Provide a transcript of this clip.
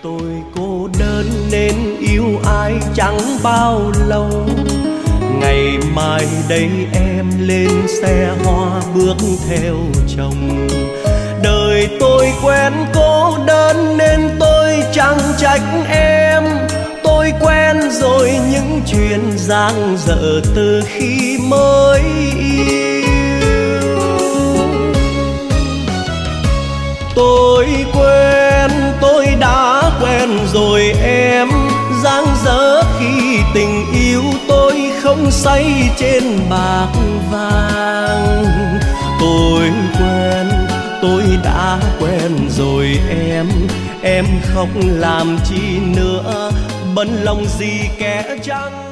tôi cô đơn nên yêu ai chẳng bao lâu. Ngày mai đây em lên xe hoa bước theo chồng. Đời tôi quen cô đơn nên tôi chẳng trách em. Tôi quen rồi những chuyện dang dở từ khi mới yêu. Tôi quen, tôi đã quen rồi em. Dang dở khi tình yêu tôi không say trên bạc vàng. Tôi quen, tôi đã quen rồi em khóc làm chi nữa, bận lòng gì kẻ trắng.